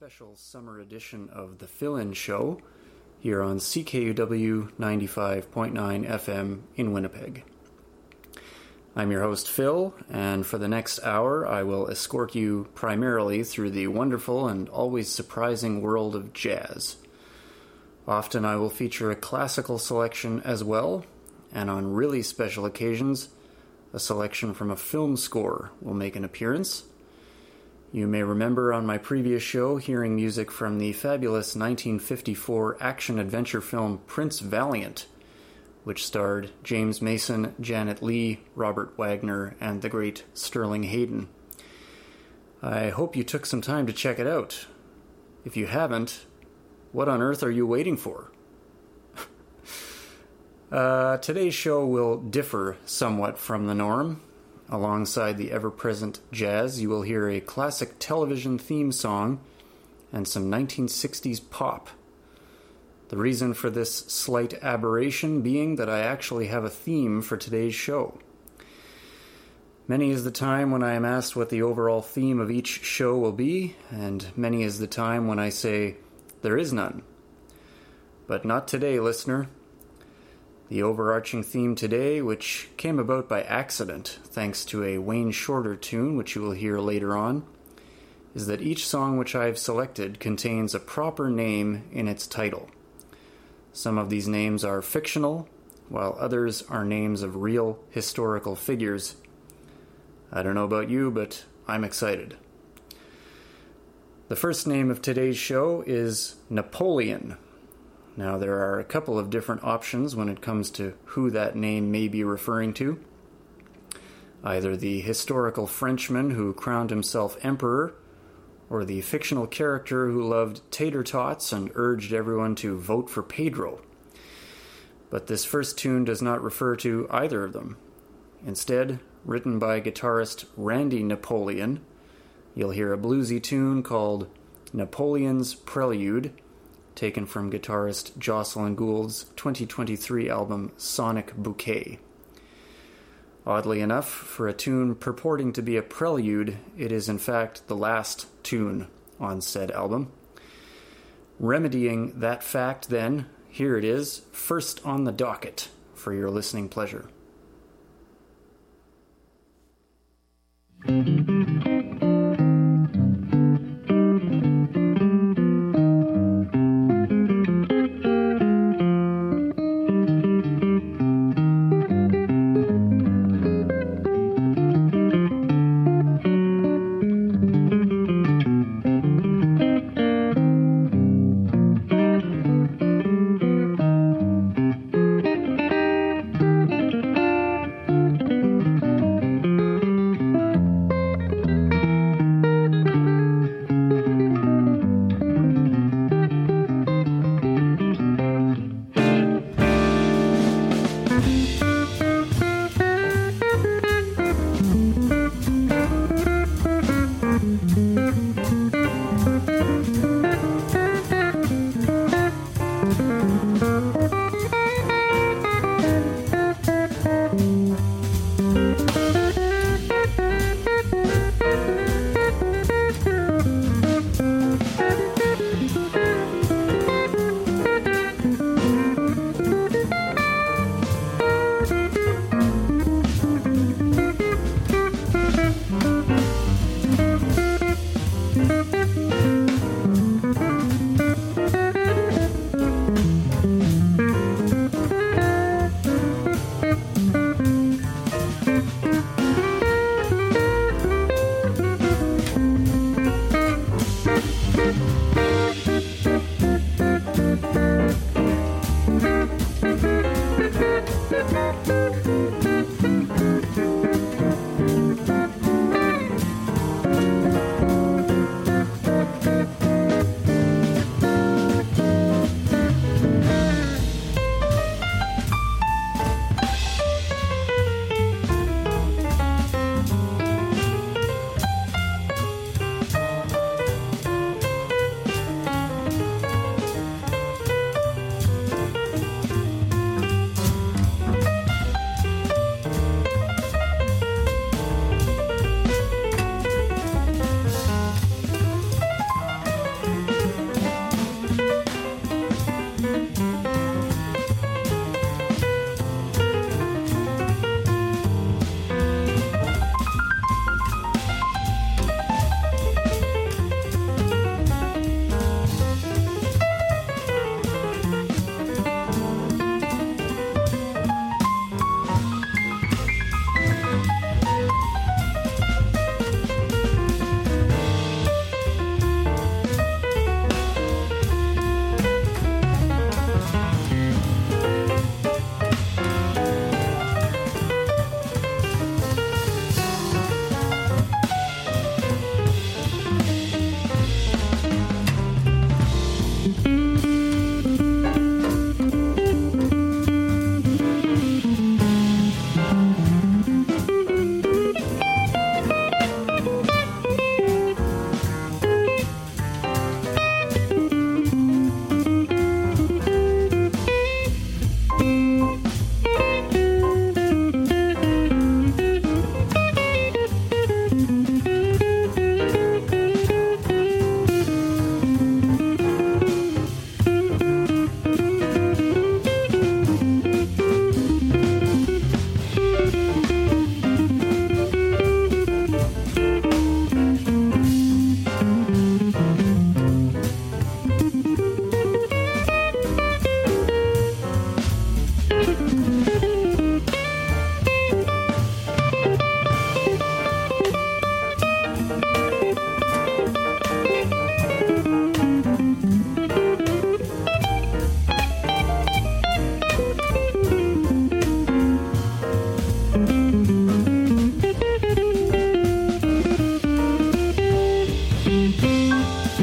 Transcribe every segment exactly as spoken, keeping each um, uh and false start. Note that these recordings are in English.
special summer edition of The Fill-In Show here on C K U W ninety-five point nine F M in Winnipeg. I'm your host, Phil, and for the next hour I will escort you primarily through the wonderful and always surprising world of jazz. Often I will feature a classical selection as well, and on really special occasions, a selection from a film score will make an appearance. You may remember on my previous show hearing music from the fabulous nineteen fifty-four action-adventure film Prince Valiant, which starred James Mason, Janet Leigh, Robert Wagner, and the great Sterling Hayden. I hope you took some time to check it out. If you haven't, what on earth are you waiting for? uh, today's show will differ somewhat from the norm. Alongside the ever-present jazz, you will hear a classic television theme song and some nineteen sixties pop. The reason for this slight aberration being that I actually have a theme for today's show. Many is the time when I am asked what the overall theme of each show will be, and many is the time when I say, there is none. But not today, listener. The overarching theme today, which came about by accident thanks to a Wayne Shorter tune, which you will hear later on, is that each song which I have selected contains a proper name in its title. Some of these names are fictional, while others are names of real historical figures. I don't know about you, but I'm excited. The first name of today's show is Napoleon. Now, there are a couple of different options when it comes to who that name may be referring to. Either the historical Frenchman who crowned himself emperor, or the fictional character who loved tater tots and urged everyone to vote for Pedro. But this first tune does not refer to either of them. Instead, written by guitarist Randy Napoleon, you'll hear a bluesy tune called Napoleon's Prelude, taken from guitarist Jocelyn Gould's twenty twenty-three album Sonic Bouquet. Oddly enough, for a tune purporting to be a prelude, it is in fact the last tune on said album. Remedying that fact, then, here it is, first on the docket for your listening pleasure. Thank you.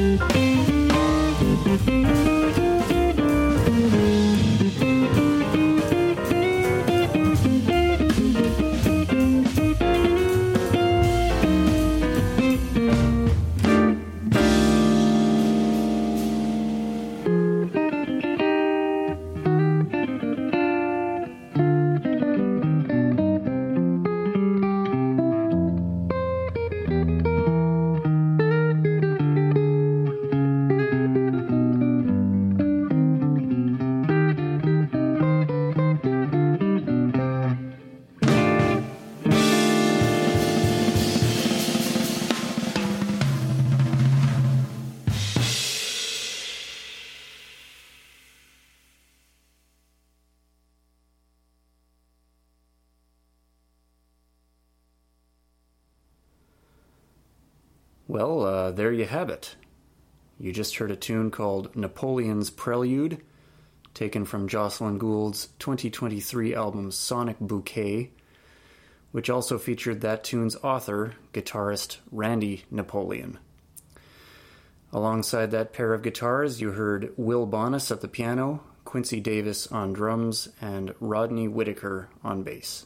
Well, uh, there you have it. You just heard a tune called Napoleon's Prelude, taken from Jocelyn Gould's twenty twenty-three album Sonic Bouquet, which also featured that tune's author, guitarist Randy Napoleon. Alongside that pair of guitars, you heard Will Bonas at the piano, Quincy Davis on drums, and Rodney Whitaker on bass.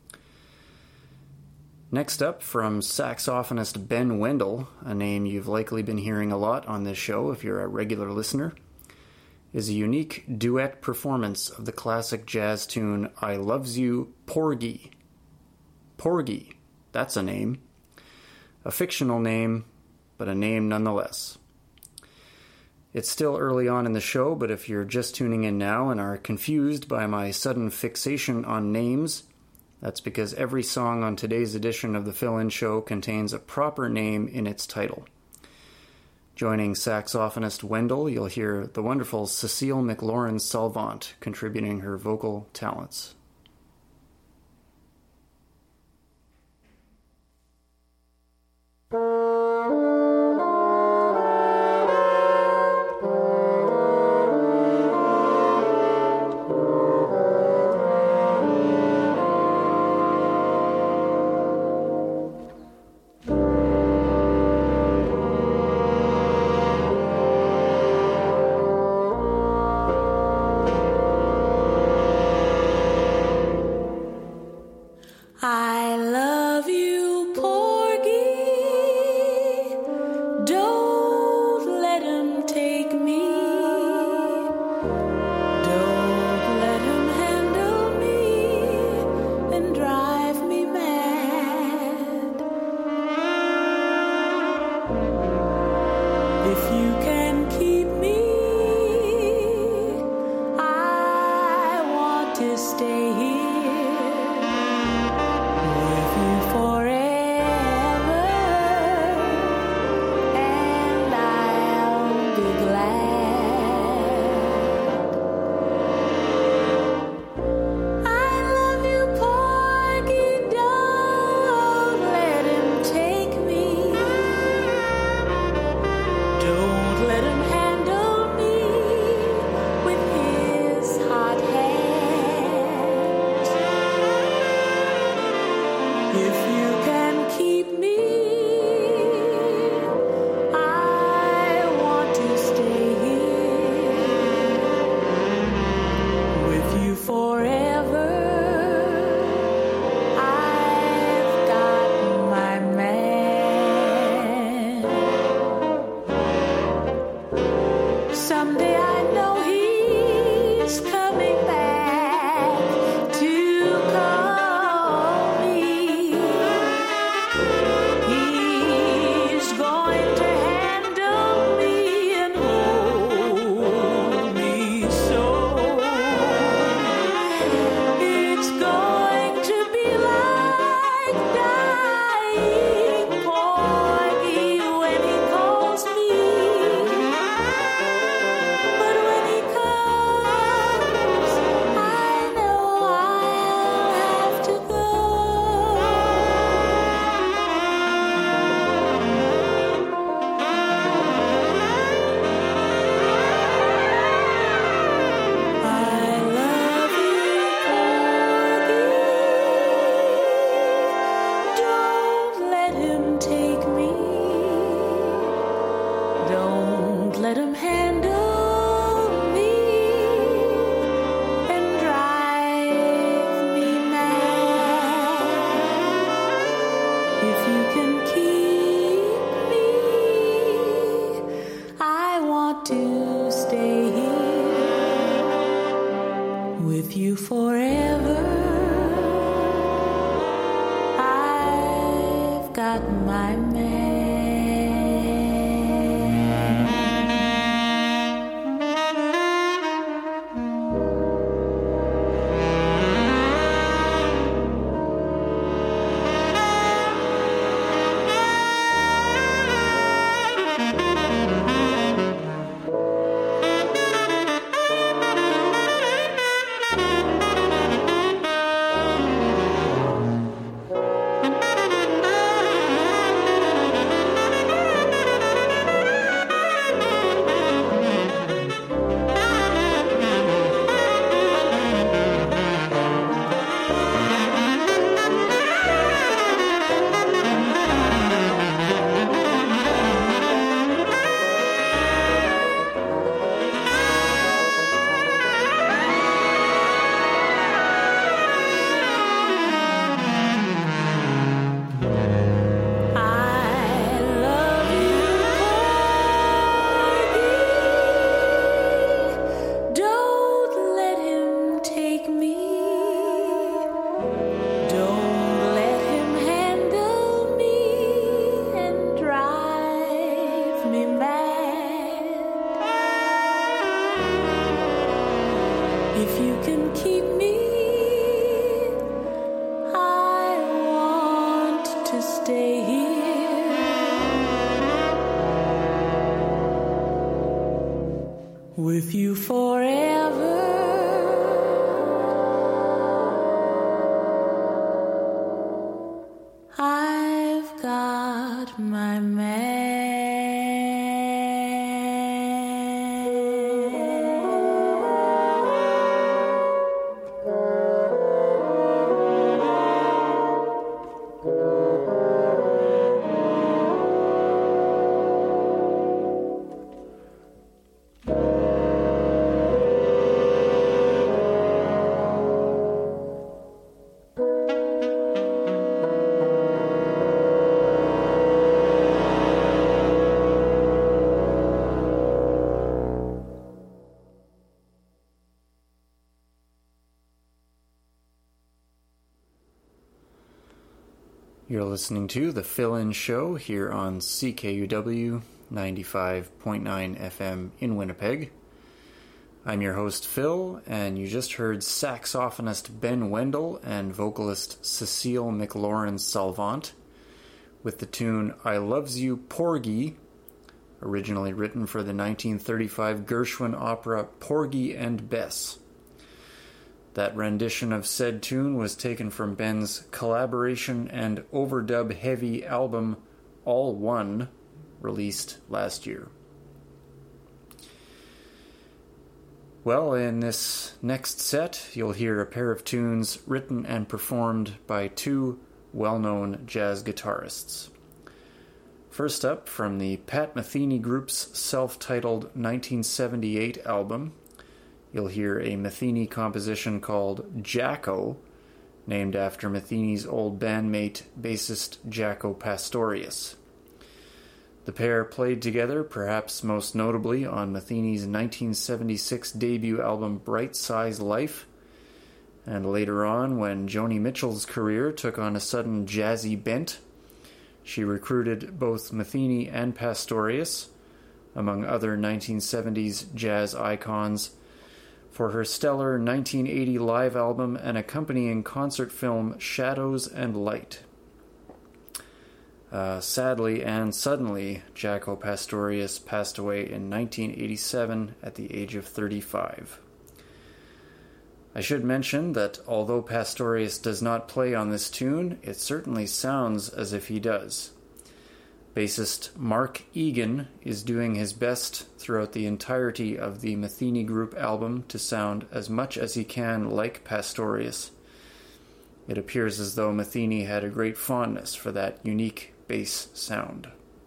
Next up, from saxophonist Ben Wendell, a name you've likely been hearing a lot on this show if you're a regular listener, is a unique duet performance of the classic jazz tune I Loves You, Porgy. Porgy, that's a name. A fictional name, but a name nonetheless. It's still early on in the show, but if you're just tuning in now and are confused by my sudden fixation on names, that's because every song on today's edition of the Fill-In Show contains a proper name in its title. Joining saxophonist Wendell, you'll hear the wonderful Cecile McLaurin-Salvant contributing her vocal talents. want to stay here with you forever. I've got my man. With you forever, I've got my man. You're listening to The Fill-In Show here on C K U W ninety-five point nine F M in Winnipeg. I'm your host Phil, and you just heard saxophonist Ben Wendell and vocalist Cecile McLaurin-Salvant with the tune I Loves You Porgy, originally written for the nineteen thirty-five Gershwin opera Porgy and Bess. That rendition of said tune was taken from Ben's collaboration and overdub heavy album All One, released last year. Well, in this next set, you'll hear a pair of tunes written and performed by two well-known jazz guitarists. First up, from the Pat Metheny Group's self-titled nineteen seventy-eight album, you'll hear a Metheny composition called Jacko, named after Metheny's old bandmate, bassist Jaco Pastorius. The pair played together, perhaps most notably on Metheny's nineteen seventy-six debut album Bright Size Life, and later on, when Joni Mitchell's career took on a sudden jazzy bent, she recruited both Metheny and Pastorius, among other nineteen seventies jazz icons, for her stellar nineteen eighty live album and accompanying concert film Shadows and Light. Uh, sadly and suddenly, Jaco Pastorius passed away in nineteen eighty-seven at the age of thirty-five. I should mention that although Pastorius does not play on this tune, it certainly sounds as if he does. Bassist Mark Egan is doing his best throughout the entirety of the Metheny Group album to sound as much as he can like Pastorius. It appears as though Metheny had a great fondness for that unique bass sound.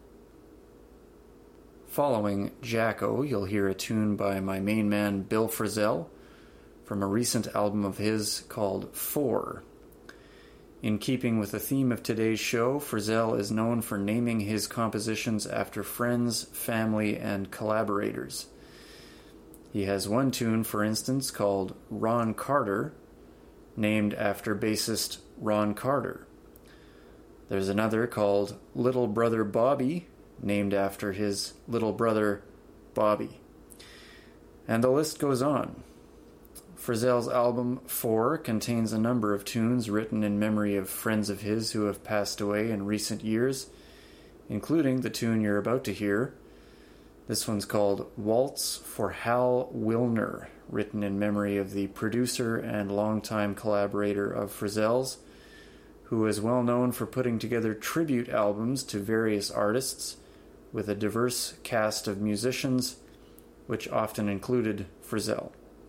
Following Jaco, you'll hear a tune by my main man Bill Frisell from a recent album of his called Four. In keeping with the theme of today's show, Frizzell is known for naming his compositions after friends, family, and collaborators. He has one tune, for instance, called Ron Carter, named after bassist Ron Carter. There's another called Little Brother Bobby, named after his little brother Bobby. And the list goes on. Frizzell's album Four contains a number of tunes written in memory of friends of his who have passed away in recent years, including the tune you're about to hear. This one's called Waltz for Hal Willner, written in memory of the producer and longtime collaborator of Frizzell's, who is well known for putting together tribute albums to various artists with a diverse cast of musicians, which often included Frizzell.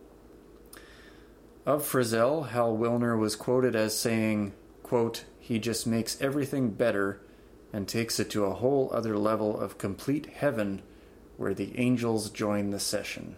Of Frizzell, Hal Willner was quoted as saying, quote, "He just makes everything better and takes it to a whole other level of complete heaven where the angels join the session."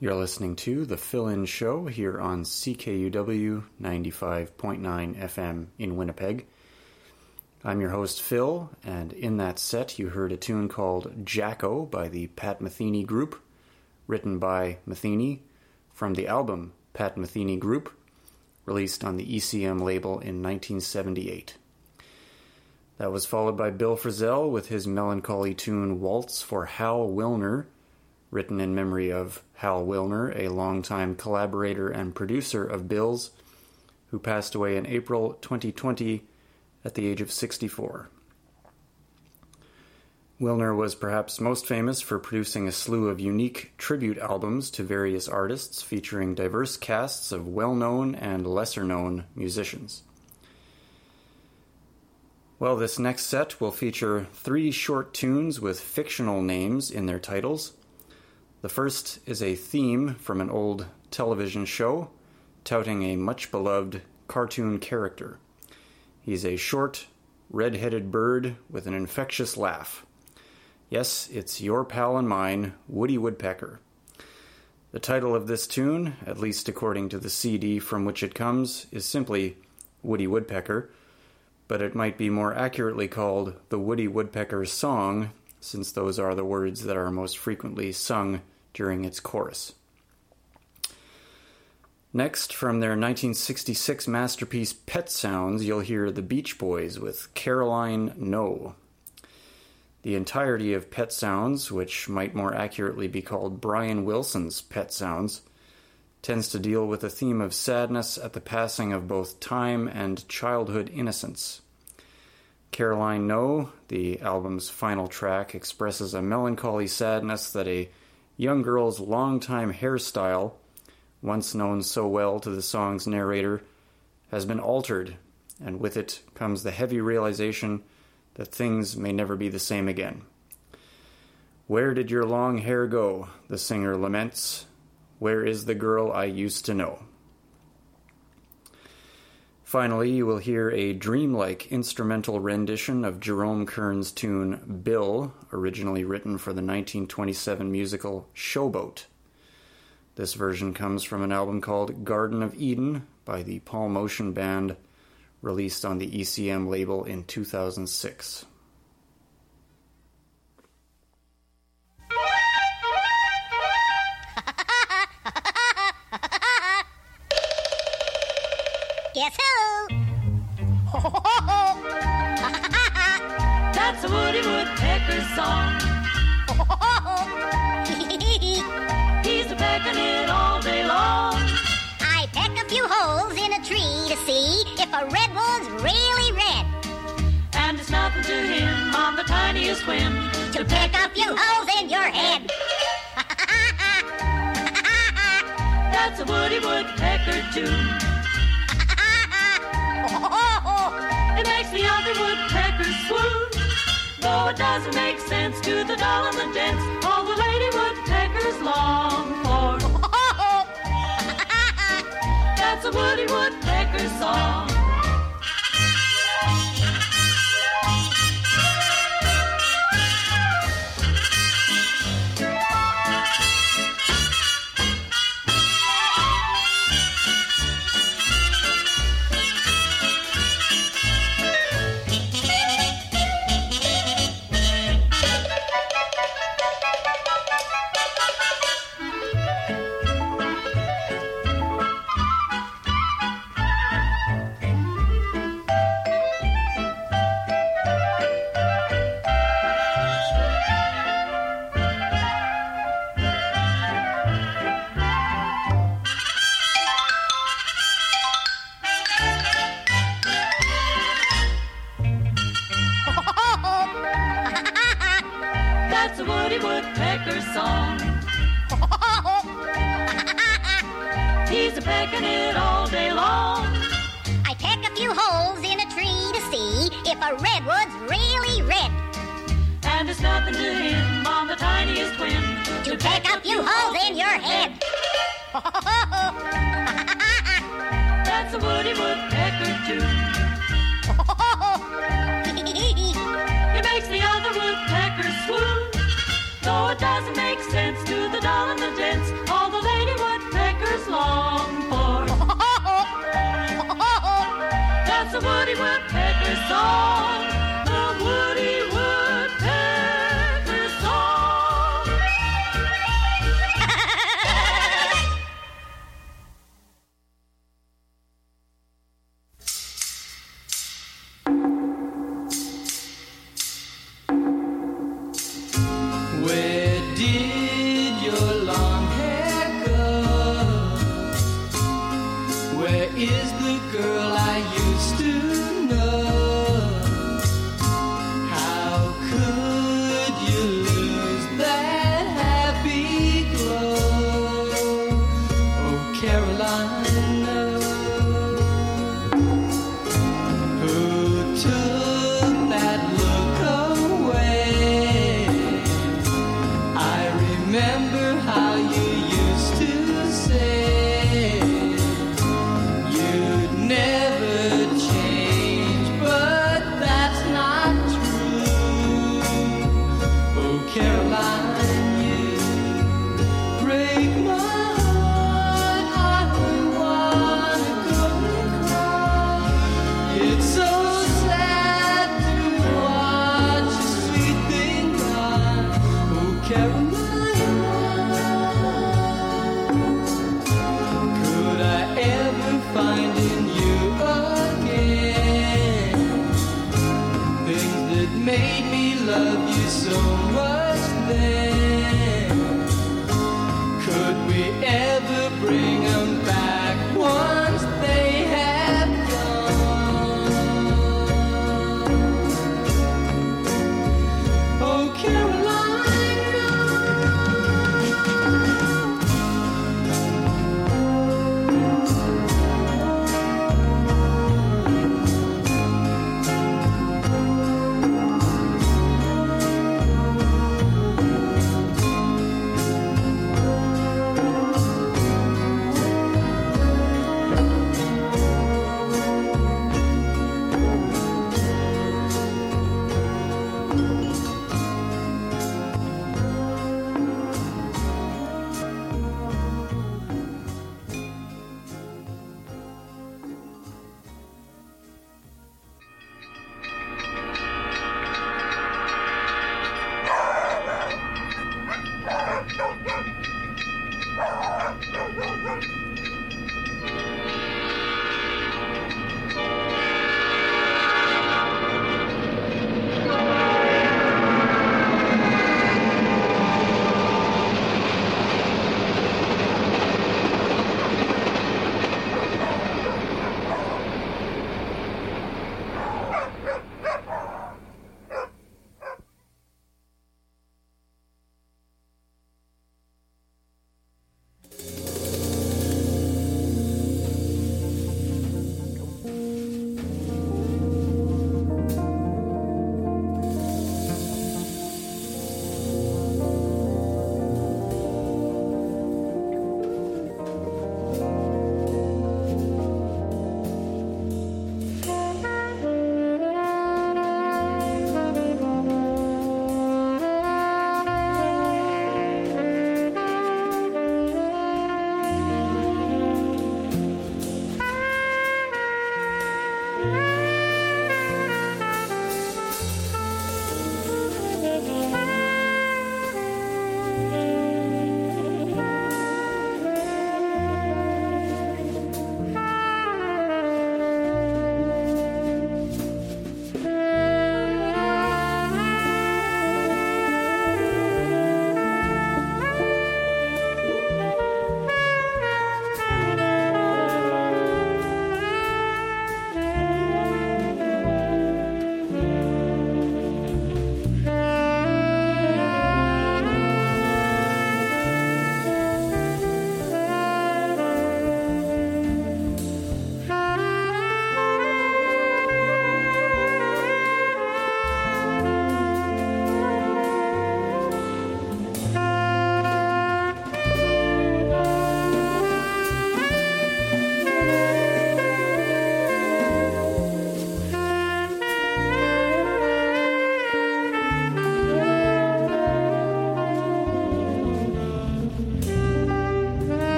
You're listening to The Fill-In Show here on C K U W ninety-five point nine F M in Winnipeg. I'm your host, Phil, and in that set you heard a tune called Jacko by the Pat Metheny Group, written by Metheny, from the album Pat Metheny Group, released on the E C M label in nineteen seventy-eight. That was followed by Bill Frisell with his melancholy tune Waltz for Hal Willner, written in memory of Hal Willner, a longtime collaborator and producer of Bill's, who passed away in April twenty twenty at the age of sixty-four. Willner was perhaps most famous for producing a slew of unique tribute albums to various artists featuring diverse casts of well-known and lesser-known musicians. Well, this next set will feature three short tunes with fictional names in their titles. The first is a theme from an old television show, touting a much-beloved cartoon character. He's a short, red-headed bird with an infectious laugh. Yes, it's your pal and mine, Woody Woodpecker. The title of this tune, at least according to the C D from which it comes, is simply Woody Woodpecker, but it might be more accurately called The Woody Woodpecker Song, since those are the words that are most frequently sung during its chorus. Next, from their nineteen sixty-six masterpiece Pet Sounds, you'll hear the Beach Boys with Caroline No. The entirety of Pet Sounds, which might more accurately be called Brian Wilson's Pet Sounds, tends to deal with a theme of sadness at the passing of both time and childhood innocence. Caroline No, the album's final track, expresses a melancholy sadness that a young girl's longtime hairstyle, once known so well to the song's narrator, has been altered, and with it comes the heavy realization that things may never be the same again. "Where did your long hair go?" the singer laments. "Where is the girl I used to know?" Finally, you will hear a dreamlike instrumental rendition of Jerome Kern's tune Bill, originally written for the nineteen twenty-seven musical Showboat. This version comes from an album called Garden of Eden by the Paul Motion Band, released on the E C M label in two thousand six. Guess who? That's a Woody Woodpecker song. He's a pecking it all day long. I peck a few holes in a tree to see if a redwood's really red. And it's nothing to him on the tiniest whim To peck a few holes in your head. That's a Woody Woodpecker tune. It makes the other woodpeckers swoon. Though it doesn't make sense to the dull and the dense, all the lady woodpeckers long for. That's a Woody Woodpecker song. He's a pecking it all day long. I peck a few holes in a tree to see if a redwood's really red. And there's nothing to him on the tiniest whim To peck a few holes in your head. That's a Woody Woodpecker tune. It makes the other woodpeckers swoon. Though it doesn't make sense to the dull and the dense, all the song, the Woody Woodpecker song. Where did your long hair go? Where is the girl I used to know? How could you lose that happy glow? Oh, Caroline, no. Who took that look away? I remember how you used to say you'd never change, but that's not true. Oh, Caroline, you break my heart. I wanna go and cry. It's so sad to watch a sweet thing die. Oh, Caroline, could I ever find in you again things that made me love you so much then? Could we ever bring them back once they have gone? Oh, Caroline, no.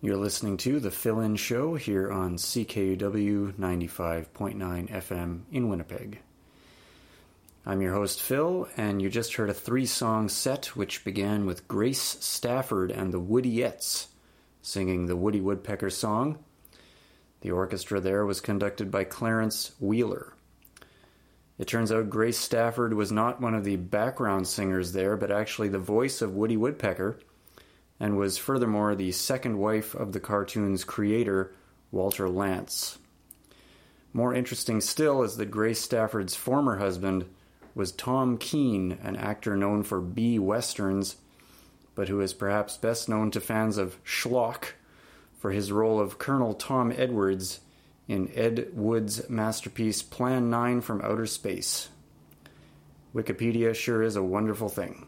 You're listening to The Fill-In Show here on C K U W ninety-five point nine F M in Winnipeg. I'm your host Phil, and you just heard a three-song set which began with Grace Stafford and the Woodyettes singing the Woody Woodpecker song. The orchestra there was conducted by Clarence Wheeler. It turns out Grace Stafford was not one of the background singers there, but actually the voice of Woody Woodpecker, and was furthermore the second wife of the cartoon's creator, Walter Lantz. More interesting still is that Grace Stafford's former husband was Tom Keene, an actor known for B westerns, but who is perhaps best known to fans of schlock for his role of Colonel Tom Edwards in Ed Wood's masterpiece Plan nine from Outer Space. Wikipedia sure is a wonderful thing.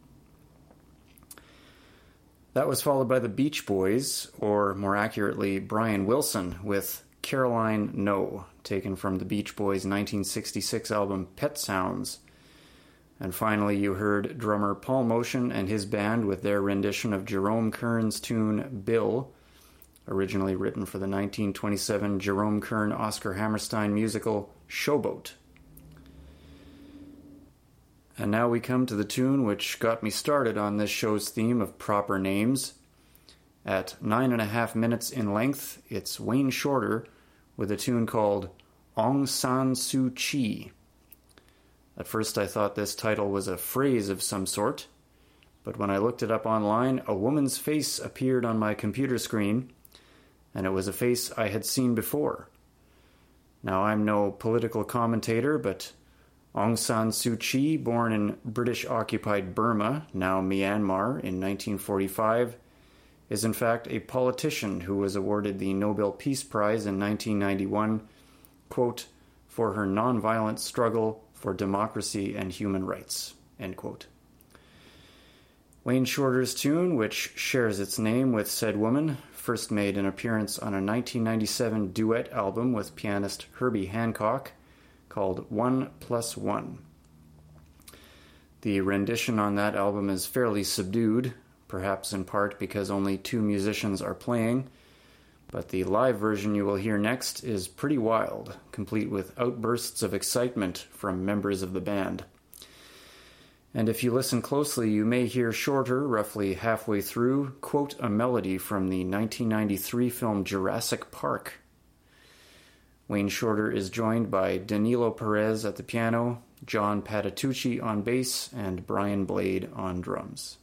That was followed by the Beach Boys, or more accurately, Brian Wilson, with Caroline No, taken from the Beach Boys' nineteen sixty-six album Pet Sounds. And finally, you heard drummer Paul Motion and his band with their rendition of Jerome Kern's tune Bill, originally written for the nineteen twenty-seven Jerome Kern Oscar Hammerstein musical Showboat. And now we come to the tune which got me started on this show's theme of proper names. At nine and a half minutes in length, it's Wayne Shorter with a tune called Aung San Suu Kyi. At first I thought this title was a phrase of some sort, but when I looked it up online, a woman's face appeared on my computer screen, and it was a face I had seen before. Now, I'm no political commentator, but Aung San Suu Kyi, born in British-occupied Burma, now Myanmar, in nineteen forty-five, is in fact a politician who was awarded the Nobel Peace Prize in nineteen ninety-one, quote, for her nonviolent struggle for democracy and human rights, end quote. Wayne Shorter's tune, which shares its name with said woman, first made an appearance on a nineteen ninety-seven duet album with pianist Herbie Hancock, called One Plus One. The rendition on that album is fairly subdued, perhaps in part because only two musicians are playing, but the live version you will hear next is pretty wild, complete with outbursts of excitement from members of the band. And if you listen closely, you may hear Shorter, roughly halfway through, quote a melody from the nineteen ninety-three film Jurassic Park. Wayne Shorter is joined by Danilo Perez at the piano, John Patitucci on bass, and Brian Blade on drums.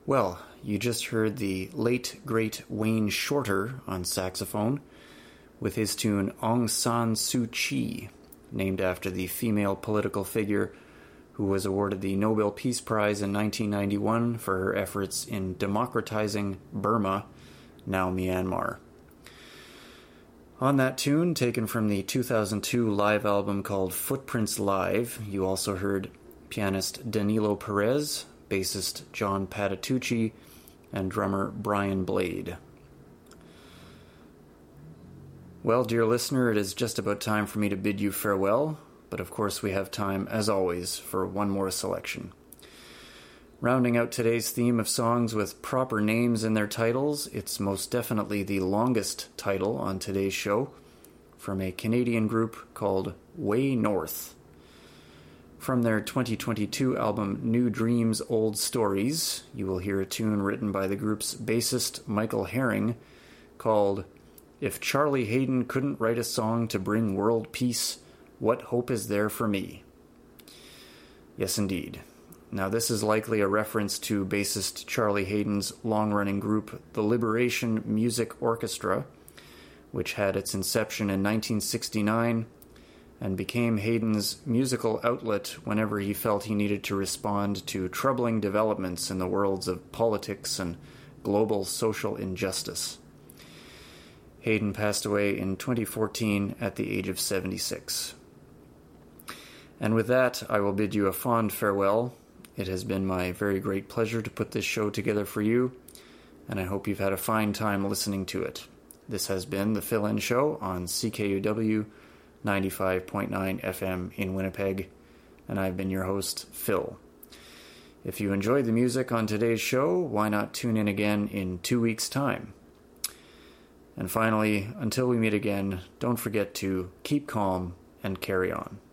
Well, you just heard the late, great Wayne Shorter on saxophone with his tune Aung San Suu Kyi, named after the female political figure who was awarded the Nobel Peace Prize in nineteen ninety-one for her efforts in democratizing Burma, now Myanmar. On that tune, taken from the two thousand two live album called Footprints Live, you also heard pianist Danilo Perez, bassist John Patitucci, and drummer Brian Blade. Well, dear listener, it is just about time for me to bid you farewell, but of course we have time, as always, for one more selection. Rounding out today's theme of songs with proper names in their titles, it's most definitely the longest title on today's show, from a Canadian group called Way North. From their twenty twenty-two album New Dreams, Old Stories, you will hear a tune written by the group's bassist Michael Herring called If Charlie Haydn Couldn't Write a Song to Bring World Peace, What Hope Is There for Me? Yes, indeed. Now, this is likely a reference to bassist Charlie Haydn's long-running group, the Liberation Music Orchestra, which had its inception in nineteen sixty-nine and became Haydn's musical outlet whenever he felt he needed to respond to troubling developments in the worlds of politics and global social injustice. Haydn passed away in twenty fourteen at the age of seventy-six. And with that, I will bid you a fond farewell. It has been my very great pleasure to put this show together for you, and I hope you've had a fine time listening to it. This has been the Fill-In Show on C K U W ninety-five point nine F M in Winnipeg, and I've been your host, Phil. If you enjoyed the music on today's show, why not tune in again in two weeks' time? And finally, until we meet again, don't forget to keep calm and carry on.